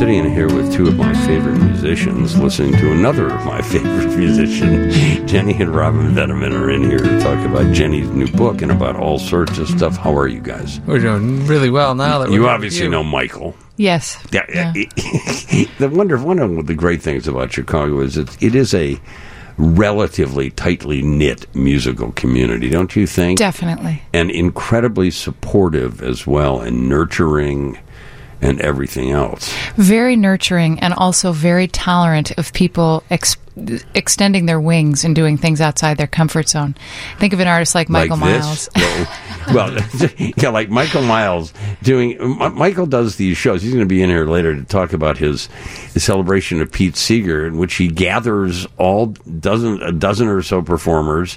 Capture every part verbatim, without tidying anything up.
sitting here with two of my favorite musicians, listening to another of my favorite musicians. Jenny and Robin Veneman are in here to talk about Jenny's new book and about all sorts of stuff. How are you guys? We're doing really well now. That we're You obviously you. know Michael. Yes. Yeah. yeah. The wonder, one of the great things about Chicago is it, it is a relatively tightly knit musical community, don't you think? Definitely. And incredibly supportive as well, and nurturing and everything else. Very nurturing and also very tolerant of people ex- extending their wings and doing things outside their comfort zone. Think of an artist like Michael like Miles. well, well, yeah, like Michael Miles doing. M- Michael does these shows. He's going to be in here later to talk about his, his celebration of Pete Seeger, in which he gathers all dozen a dozen or so performers.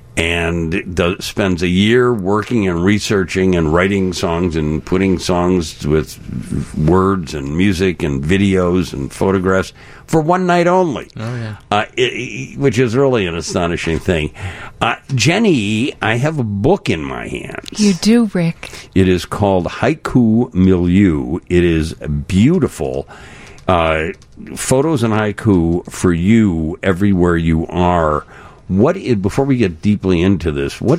And does, spends a year working and researching and writing songs and putting songs with words and music and videos and photographs for one night only. Oh, yeah. Uh, it, it, which is really an astonishing thing. Uh, Jenny, I have a book in my hands. You do, Rick. It is called Haiku Milieu. It is beautiful. Uh, photos and haiku for you everywhere you are. What is, before we get deeply into this, what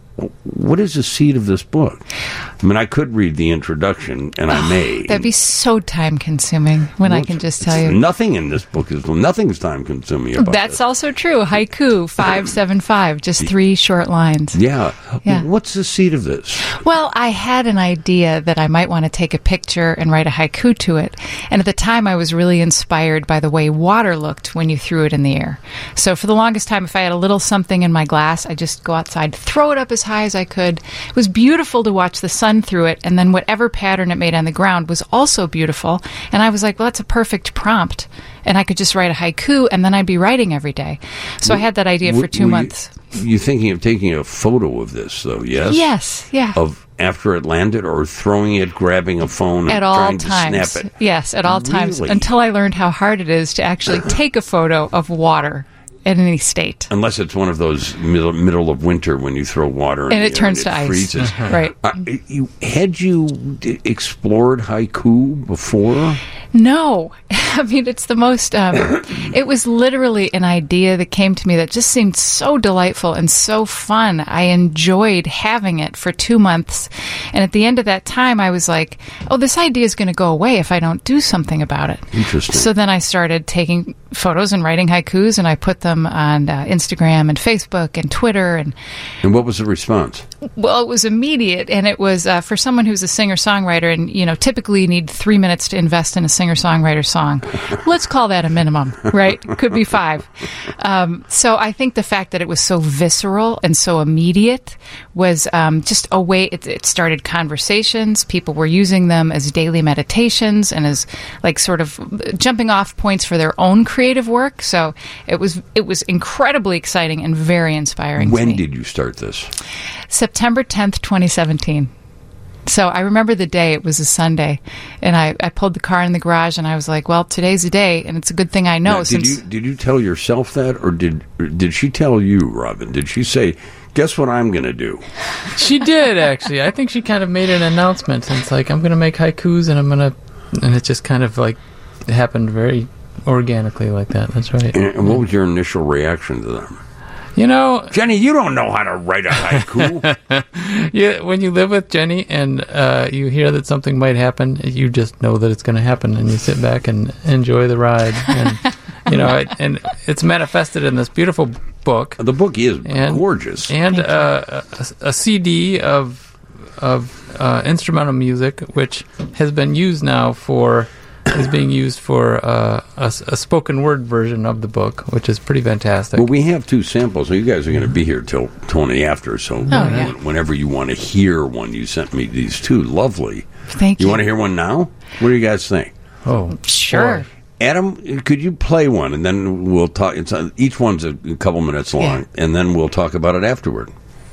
what is the seed of this book? I mean, I could read the introduction, and I may. That'd be so time-consuming when well, I can just tell you. Nothing in this book is, nothing's time-consuming about That's this. also true. Haiku, five seven five, just three short lines. Yeah. yeah. What's the seed of this? Well, I had an idea that I might want to take a picture and write a haiku to it. And at the time, I was really inspired by the way water looked when you threw it in the air. So for the longest time, if I had a little something in my glass, I'd just go outside, throw it up as high as I could. It was beautiful to watch the sun through it, and then whatever pattern it made on the ground was also beautiful. And I was like, well, that's a perfect prompt. And I could just write a haiku, and then I'd be writing every day. So I had that idea for two Were months. You, you thinking of taking a photo of this, though, yes? Yes, yeah. Of after it landed, or throwing it, grabbing a phone, and at all trying times. to snap it? Yes, at all times. Really? Until I learned how hard it is to actually take a photo of water in any state. Unless it's one of those middle, middle of winter when you throw water in And the it air turns and to it ice. freezes. Right. Uh, you, had you d- explored haiku before? No. I mean, it's the most, um, it was literally an idea that came to me that just seemed so delightful and so fun. I enjoyed having it for two months. And at the end of that time, I was like, oh, this idea is going to go away if I don't do something about it. Interesting. So then I started taking photos and writing haikus, and I put them on uh, Instagram and Facebook and Twitter. And And what was the response? well, it was immediate, and it was uh, for someone who's a singer-songwriter, and, you know, typically you need three minutes to invest in a singer-songwriter song. Let's call that a minimum, right? Could be five. Um, so I think the fact that it was so visceral and so immediate was um, just a way, it, it started conversations. People were using them as daily meditations and as, like, sort of jumping off points for their own creative work. So it was it was incredibly exciting and very inspiring to When me. did you start this? September tenth, twenty seventeen. So I remember the day. It was a Sunday, and I, I pulled the car in the garage, and I was like, well, today's the day, and it's a good thing I know. Now, did since you did you tell yourself that, or did or did she tell you, Robin? Did she say, guess what I'm going to do? She did, actually. I think she kind of made an announcement. And it's like, I'm going to make haikus, and I'm going to... And it just kind of, like, happened very organically like that. That's right. And, and what was your initial reaction to them? You know... Jenny, you don't know how to write a haiku. Yeah, when you live with Jenny and uh, you hear that something might happen, you just know that it's going to happen, and you sit back and enjoy the ride. And, you know, it, and it's manifested in this beautiful book. The book is and, gorgeous. And uh, a, a C D of, of uh, instrumental music, which has been used now for... is being used for uh, a, a spoken word version of the book, which is pretty fantastic. Well, we have two samples, so you guys are going to be here till twenty after. So oh, yeah. whenever you want to hear one, you sent me these two. Lovely. Thank you. You want to hear one now? What do you guys think? Oh, sure. boy. Adam, could you play one, and then we'll talk. It's, uh, each one's a, a couple minutes long, Yeah. and then we'll talk about it afterward.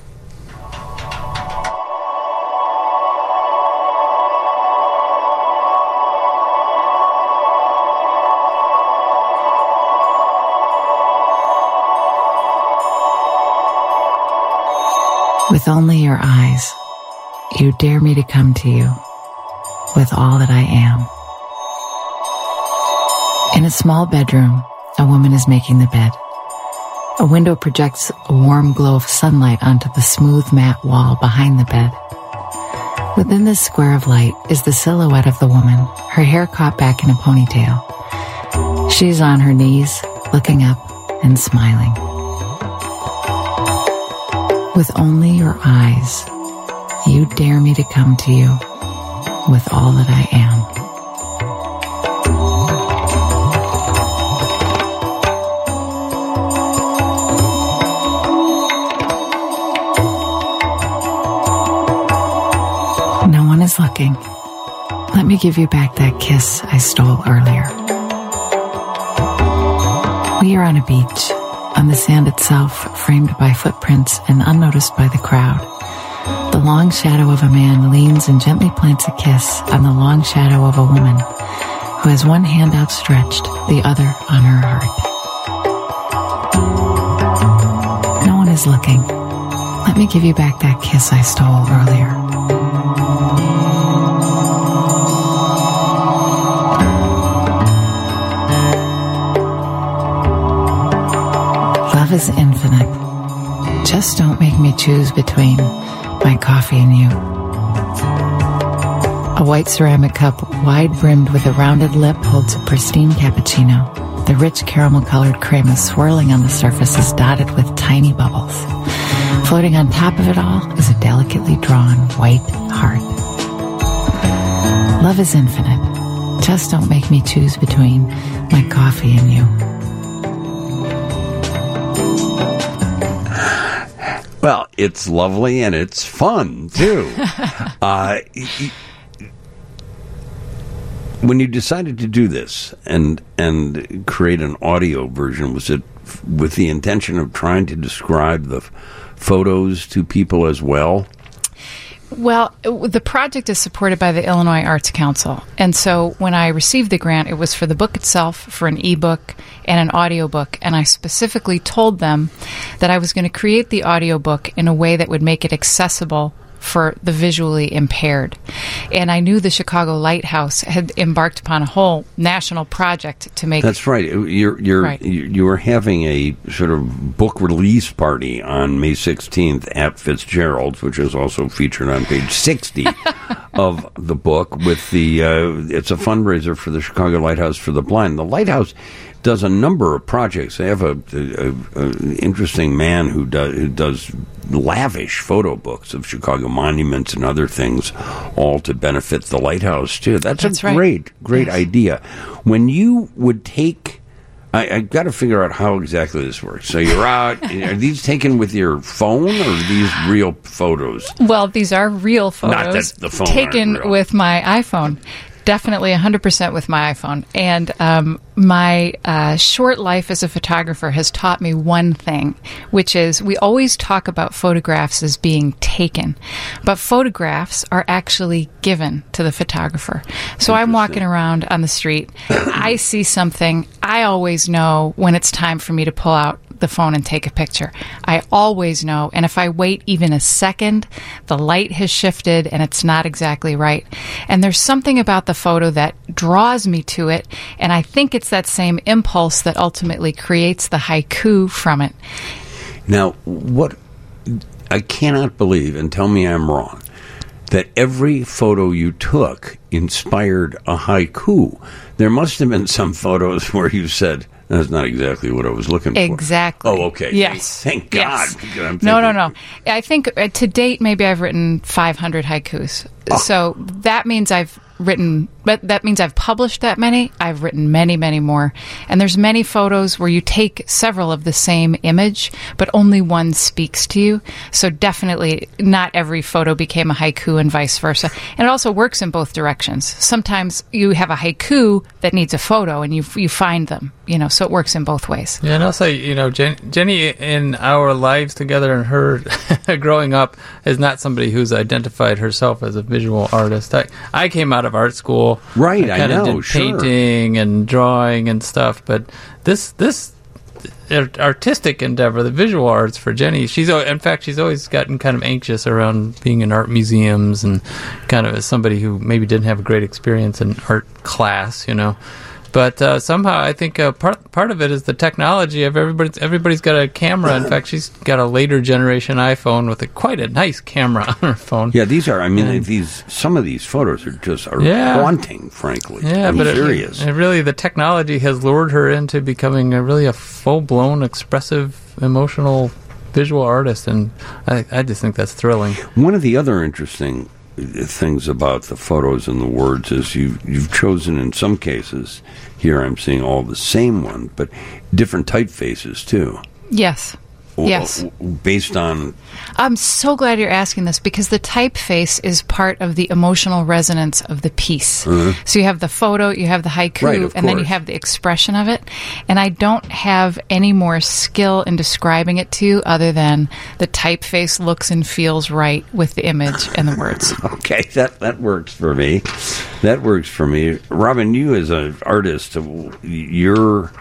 With only your eyes, you dare me to come to you with all that I am. In a small bedroom, a woman is making the bed. A window projects a warm glow of sunlight onto the smooth matte wall behind the bed. Within this square of light is the silhouette of the woman, her hair caught back in a ponytail. She's on her knees, looking up and smiling. With only your eyes, you dare me to come to you with all that I am. No one is looking. Let me give you back that kiss I stole earlier. We are on a beach, on the sand itself, framed by footprints and unnoticed by the crowd. The long shadow of a man leans and gently plants a kiss on the long shadow of a woman who has one hand outstretched, the other on her heart. No one is looking. Let me give you back that kiss I stole earlier. Love is infinite. Just don't make me choose between my coffee and you. A white ceramic cup, wide-brimmed with a rounded lip, holds a pristine cappuccino. The rich caramel-colored cream is swirling on the surface is dotted with tiny bubbles. Floating on top of it all is a delicately drawn white heart. Love is infinite. Just don't make me choose between my coffee and you. Well, it's lovely and it's fun, too. uh, when you decided to do this and and create an audio version, was it f- with the intention of trying to describe the f- photos to people as well? Well, it, the project is supported by the Illinois Arts Council. And so when I received the grant, it was for the book itself, for an ebook, and an audiobook. And I specifically told them that I was going to create the audiobook in a way that would make it accessible for the visually impaired. And I knew the Chicago Lighthouse had embarked upon a whole national project to make... That's right. You're, you're, right. you you were having a sort of book release party on May sixteenth at Fitzgerald's, which is also featured on page sixty of the book. With the uh, It's a fundraiser for the Chicago Lighthouse for the Blind. The Lighthouse does a number of projects. They have a, a, a, a interesting man who does, who does lavish photo books of Chicago monuments and other things, all to benefit the Lighthouse too. That's, That's a right. great, great Yes. idea. When you would take, I, I got to figure out how exactly this works. So you're out. Are these taken with your phone, or are these real photos? Well, these are real Not photos that the phone taken aren't real. with my iPhone. Definitely one hundred percent with my iPhone. And um, my uh, short life as a photographer has taught me one thing, which is we always talk about photographs as being taken, but photographs are actually given to the photographer. So I'm walking around on the street. I see something. I always know when it's time for me to pull out the phone and take a picture. I always know. And if I wait even a second, the light has shifted and it's not exactly right. And there's something about the photo that draws me to it. And I think it's that same impulse that ultimately creates the haiku from it. Now, what I cannot believe, and tell me I'm wrong, that every photo you took inspired a haiku. There must have been some photos where you said, that's not exactly what I was looking for. Exactly. Oh, okay. Yes. Thank God. Yes. I'm No, no, thinking- no. I think uh, to date, maybe I've written five hundred haikus. Oh. So that means I've written, but that means I've published that many. I've written many, many more. And there's many photos where you take several of the same image, but only one speaks to you. So definitely not every photo became a haiku and vice versa. And it also works in both directions. Sometimes you have a haiku that needs a photo and you you find them, you know, so it works in both ways. Yeah, and also, you know, Jen, Jenny, in our lives together and her growing up, is not somebody who's identified herself as a visual artist. I, I came out of art school. Right, I kind of know, did sure. painting and drawing and stuff, but this this artistic endeavor, the visual arts for Jenny, she's al- in fact she's always gotten kind of anxious around being in art museums and kind of as somebody who maybe didn't have a great experience in art class, you know. But uh, somehow, I think uh, part part of it is the technology of everybody's. Everybody's got a camera. In fact, she's got a later generation iPhone with a, quite a nice camera on her phone. Yeah, these are. I mean, And- these some of these photos are just are Yeah. haunting, frankly. Yeah, I'm but it, serious. it really the technology has lured her into becoming a really a full blown, expressive, emotional, visual artist, and I, I just think that's thrilling. One of the other interesting things about the photos and the words is you've, you've chosen in some cases, here I'm seeing all the same one, but different typefaces too. Yes. Yes. Based on... I'm so glad you're asking this because the typeface is part of the emotional resonance of the piece. Uh-huh. So you have the photo, you have the haiku, Right, of and then you course. have the expression of it. And I don't have any more skill in describing it to you other than the typeface looks and feels right with the image and the words. Okay, that, that works for me. That works for me. Robin, you as an artist, your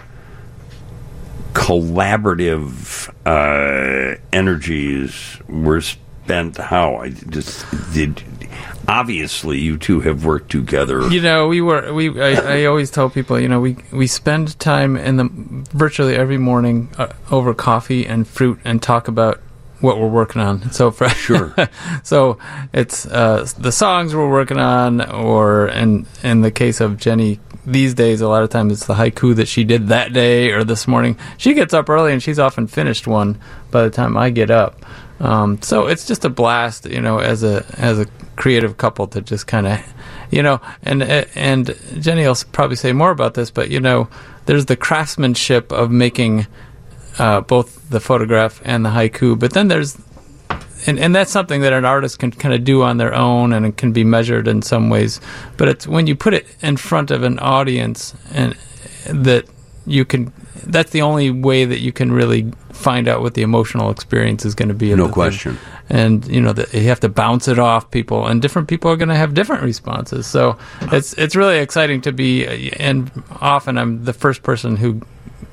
collaborative uh, energies were spent how? I just did. Obviously, you two have worked together. You know, we were we. I, I always tell people, you know, we we spend time in the virtually every morning uh, over coffee and fruit and talk about what we're working on. So for Sure. so it's uh, the songs we're working on, or in in the case of Jenny, these days a lot of times it's the haiku that she did that day or this morning. She gets up early and she's often finished one by the time I get up. Um, so it's just a blast, you know, as a as a creative couple to just kind of, you know, and and Jenny will probably say more about this, but you know, there's the craftsmanship of making uh, both the photograph and the haiku, but then there's and and that's something that an artist can kind of do on their own, and it can be measured in some ways. But it's when you put it in front of an audience, and that you can. That's the only way that you can really find out what the emotional experience is going to be. Of No the question. thing. And you know that you have to bounce it off people, and different people are going to have different responses. So it's it's really exciting to be. And often I'm the first person who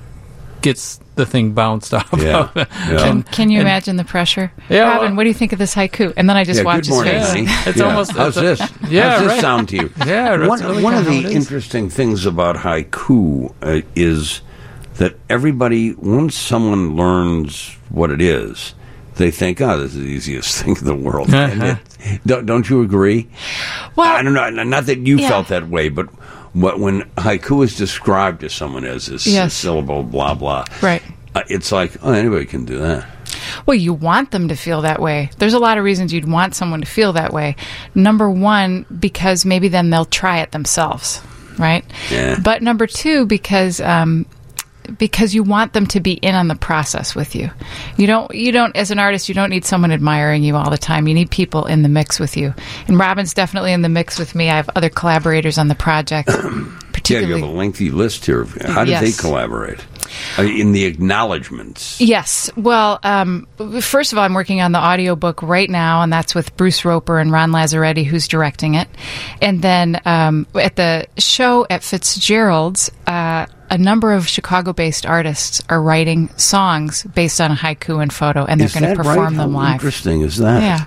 gets the thing bounced off. Yeah. of. Yeah. And, Can you and- imagine the pressure? Yeah, Robin, well- what do you think of this haiku? And then I just Yeah, watch good his morning, face. honey. It's Yeah. almost- How's it's this? a- Yeah, How's this right. sound to you? Yeah, that's one, really one of kinda the how it is. interesting things about haiku uh, is that everybody, once someone learns what it is, they think, "Oh, this is the easiest thing in the world." And it, don't, don't you agree? Well, I don't know. Not that you yeah. felt that way, but what, when haiku is described to someone as this Yes. syllable, blah blah, right. uh, it's like, oh, anybody can do that. Well, you want them to feel that way. There's a lot of reasons you'd want someone to feel that way. Number one, because maybe then they'll try it themselves, right? Yeah. But number two, because um, because you want them to be in on the process with you. You don't. You don't. As an artist, you don't need someone admiring you all the time. You need people in the mix with you. And Robin's definitely in the mix with me. I have other collaborators on the project. Yeah, you particularly. have a lengthy list here. How did Yes. they collaborate? Uh, in the acknowledgments. Yes. Well, um, first of all, I'm working on the audiobook right now, and that's with Bruce Roper and Ron Lazzaretti, who's directing it. And then um, at the show at Fitzgerald's, uh, a number of Chicago-based artists are writing songs based on a haiku and photo, and they're Is going to that perform right? them How live. interesting is that? Yeah.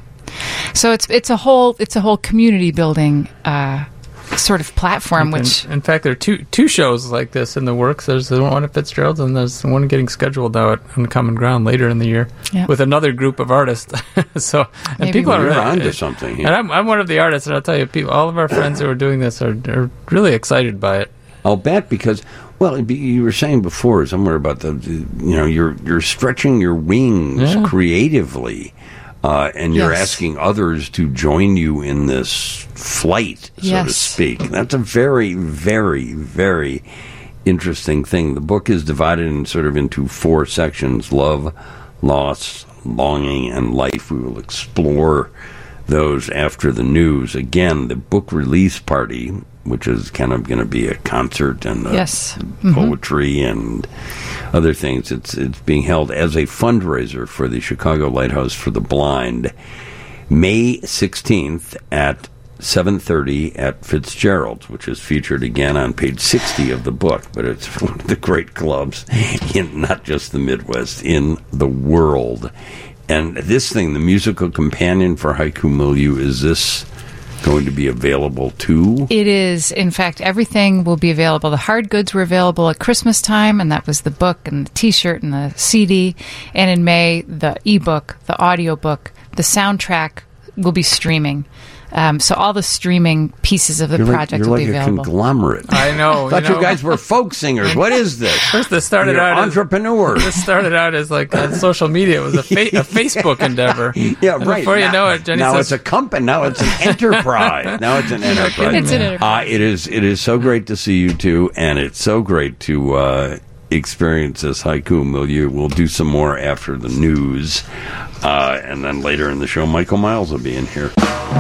So it's it's a whole it's a whole community building uh, sort of platform, In- which in fact, there are two two shows like this in the works. There's the one at Fitzgerald's, and there's the one getting scheduled out at Uncommon Ground later in the year Yeah. with another group of artists. so, and Maybe people we- are You're really, onto something here. And I'm I'm one of the artists, and I'll tell you, people, all of our friends who are doing this are, are really excited by it. I'll bet because, well, it'd be- you were saying before somewhere about the, the you know, you're you're stretching your wings Yeah. creatively, uh, and you're Yes. asking others to join you in this flight, so to Yes. speak. That's a very, very, very interesting thing. The book is divided in sort of into four sections: love, loss, longing, and life. We will explore those after the news. Again, the book release party, which is kind of going to be a concert and uh, Yes. Mhm. poetry and other things. It's it's being held as a fundraiser for the Chicago Lighthouse for the Blind, May sixteenth at seven thirty at Fitzgerald's, which is featured again on page sixty of the book. But it's one of the great clubs in not just the Midwest, in the world. And this thing, the musical companion for Haiku Milieu, is this going to be available too? It is. In fact, everything will be available. The hard goods were available at Christmas time, and that was the book and the T-shirt and the C D. And in May, the ebook, the audiobook, the soundtrack will be streaming. Um, so all the streaming pieces of the you're project like, you're will like be a available. Conglomerate. I know. I thought you, you, know, guys were folk singers. What is this? First, this started You're out entrepreneurs. As, this started out as like a social media. It was a, fa- a Facebook endeavor. Yeah, And right. Before now, you know it, Jenny now says, it's a company. Now it's an enterprise. Now it's an enterprise. It's an enterprise. Uh, it is. It is so great to see you two, and it's so great to uh, experience this haiku milieu. We'll do some more after the news, uh, and then later in the show, Michael Miles will be in here.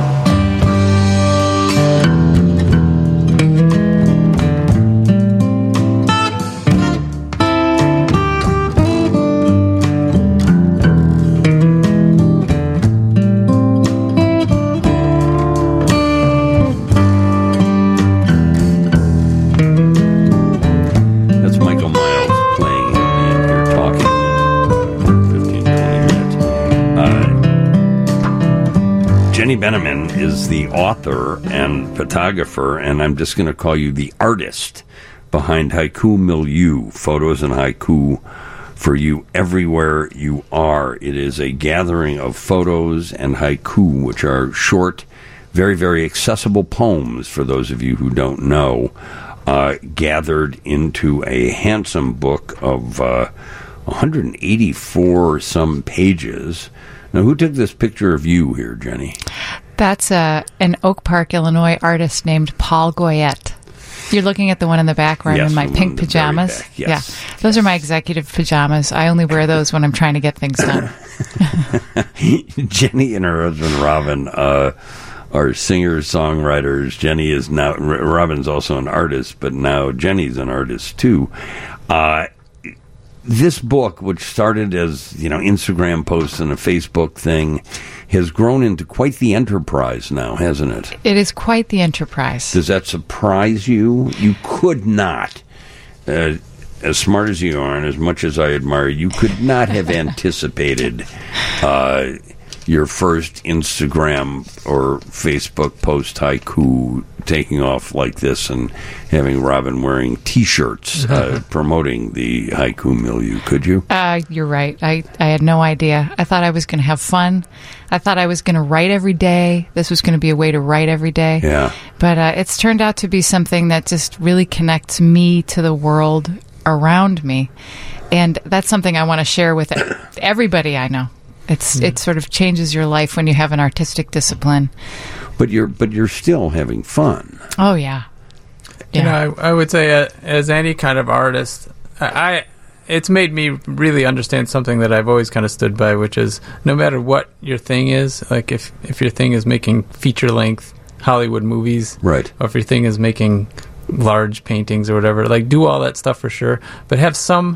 Jenny Beneman is the author and photographer, and I'm just going to call you the artist behind Haiku Milieu, photos and haiku for you everywhere you are. It is a gathering of photos and haiku, which are short, very, very accessible poems, for those of you who don't know, uh, gathered into a handsome book of uh, one hundred eighty-four some pages. Now, who took this picture of you here, Jenny? That's uh, an Oak Park, Illinois artist named Paul Goyette. You're looking at the one in the back where Yes, I'm in my the one pink in the very pajamas. back, yes. Yeah, those are my executive pajamas. I only wear those when I'm trying to get things done. Jenny and her husband, Robin, uh, are singers, songwriters. Jenny is now, Robin's also an artist, but now Jenny's an artist too. Uh, This book, which started as, you know, Instagram posts and a Facebook thing, has grown into quite the enterprise now, hasn't it? It is quite the enterprise. Does that surprise you? You could not, uh, as smart as you are and as much as I admire you, could not have anticipated uh, your first Instagram or Facebook post haiku taking off like this and having Robin wearing T-shirts uh, promoting the haiku milieu. Could you? Uh, you're right. I, I had no idea. I thought I was going to have fun. I thought I was going to write every day. This was going to be a way to write every day. Yeah. But uh, it's turned out to be something that just really connects me to the world around me. And that's something I want to share with everybody I know. It's it sort of changes your life when you have an artistic discipline. But you're but you're still having fun. Oh yeah, yeah. You know, I, I would say uh, as any kind of artist, I, I it's made me really understand something that I've always kind of stood by, which is no matter what your thing is, like if if your thing is making feature length Hollywood movies, right, or if your thing is making large paintings or whatever, like do all that stuff for sure, but have some.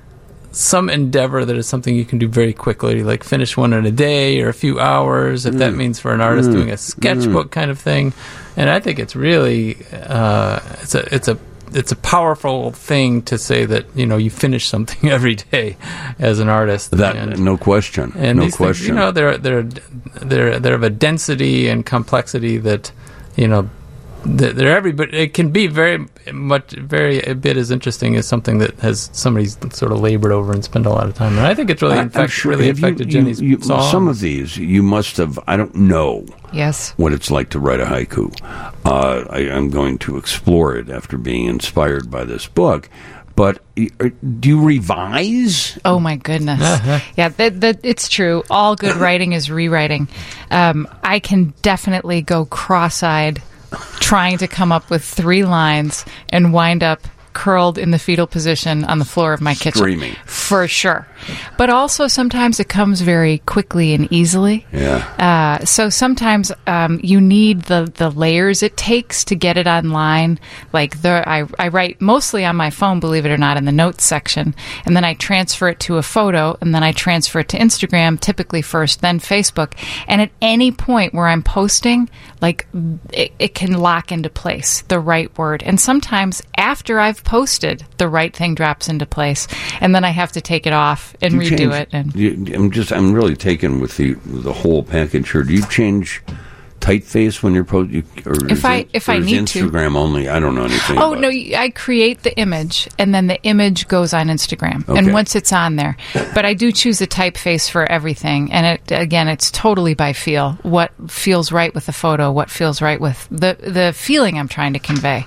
some endeavor that is something you can do very quickly, like finish one in a day or a few hours, if mm. that means for an artist mm. doing a sketchbook mm. kind of thing. And I think it's really uh, it's a it's a it's a powerful thing to say that, you know, you finish something every day as an artist. That and, no question, and no these question. Things, you know, they're they're they're they're of a density and complexity that, you know. They're every, but it can be very much, very a bit as interesting as something that has somebody's sort of labored over and spent a lot of time. And I think it's really, in fact, sure. really have affected you, Jenny's you, you, song. Some of these you must have. I don't know. Yes. What it's like to write a haiku. Uh, I, I'm going to explore it after being inspired by this book. But do you revise? Oh my goodness! Uh-huh. Yeah, that, that, it's true. All good writing is rewriting. Um, I can definitely go cross-eyed trying to come up with three lines and wind up curled in the fetal position on the floor of my kitchen. Screaming. For sure. But also sometimes it comes very quickly and easily. Yeah. Uh, so sometimes um, you need the, the layers it takes to get it online. Like the I, I write mostly on my phone, believe it or not, in the notes section. And then I transfer it to a photo, and then I transfer it to Instagram, typically first, then Facebook. And at any point where I'm posting, like it, it can lock into place, the right word. And sometimes after I've posted, the right thing drops into place, and then I have to take it off and you redo change, it. And you, I'm just, I'm really taken with the the whole package here. Do you change typeface when you're posting? If I if I need to, Instagram only. I don't know anything. Oh about no, it. I create the image, and then the image goes on Instagram, Okay. and once it's on there, but I do choose a typeface for everything, and it again, it's totally by feel. What feels right with the photo? What feels right with the the feeling I'm trying to convey?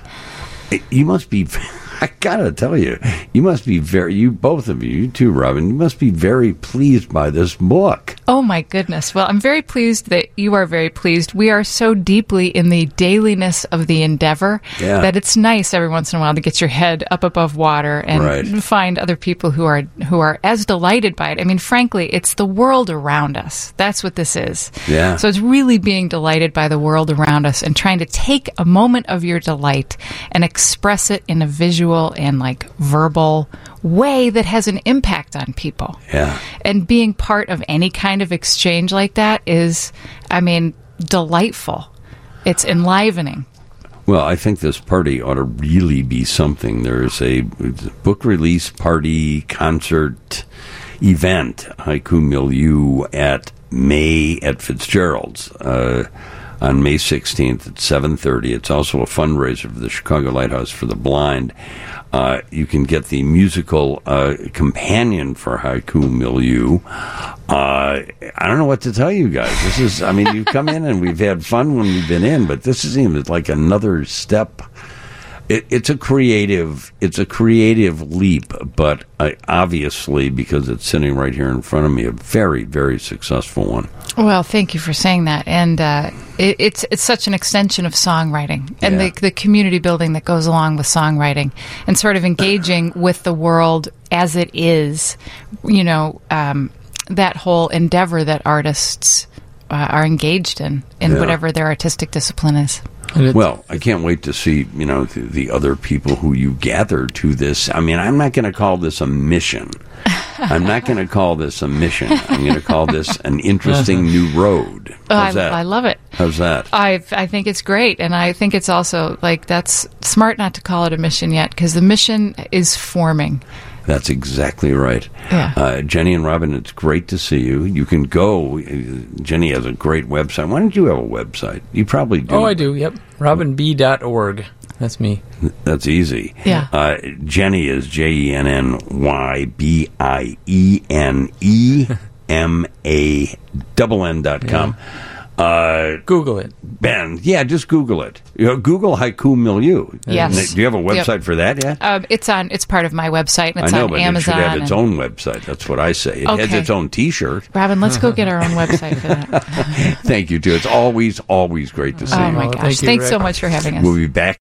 You must be. I gotta tell you, you must be very. You both of you, you too, Robin. You must be very pleased by this book. Oh my goodness. Well, I'm very pleased that you are very pleased. We are so deeply in the dailiness of the endeavor Yeah. that it's nice every once in a while to get your head up above water and Right. find other people who are who are as delighted by it. I mean, frankly, it's the world around us. That's what this is. Yeah. So it's really being delighted by the world around us and trying to take a moment of your delight and express it in a visual and like verbal way that has an impact on people. Yeah. And being part of any kind of exchange like that is, I mean, delightful. It's enlivening. Well, I think this party ought to really be something. There's a book release party concert event, Haiku Milieu, at May at Fitzgerald's uh, on May sixteenth at seven thirty. It's also a fundraiser for the Chicago Lighthouse for the Blind. Uh, you can get the musical uh, companion for Haiku Milieu. Uh, I don't know what to tell you guys. This is, I mean, you've come in and we've had fun when we've been in, but this is even like another step. It, it's a creative, it's a creative leap, but uh, obviously, because it's sitting right here in front of me, a very, very successful one. Well, thank you for saying that. And uh, it, it's it's such an extension of songwriting and Yeah. the, the community building that goes along with songwriting and sort of engaging with the world as it is, you know, um, that whole endeavor that artists uh, are engaged in, in Yeah. whatever their artistic discipline is. And it's- Well, I can't wait to see, you know, the, the other people who you gather to this. I mean, I'm not going to call this a mission. I'm not going to call this a mission. I'm going to call this an interesting new road. I, How's that? I love it. How's that? I I think it's great, and I think it's also like that's smart not to call it a mission yet because the mission is forming. That's exactly right. Yeah. Uh, Jenny and Robin, it's great to see you. You can go. uh, Jenny has a great website. Why don't you have a website? You probably do. Oh, I do. Yep. robin b dot org. That's me. That's easy. Yeah. Uh, Jenny is J E N N Y B I E N E M A N N dot com. Uh, Google it. Ben, yeah, just Google it. You know, Google Haiku Milieu. Yes. Do you have a website Yep. for that yet? Um, it's on. It's part of my website. And it's I know, on but Amazon. it should have its and- own website. That's what I say. It has Okay. its own T-shirt. Robin, let's go get our own website for that. Thank you, too. It's always, always great to see Oh you. my Oh, gosh! thank you, Thanks Rick. so much for having us. We'll be back.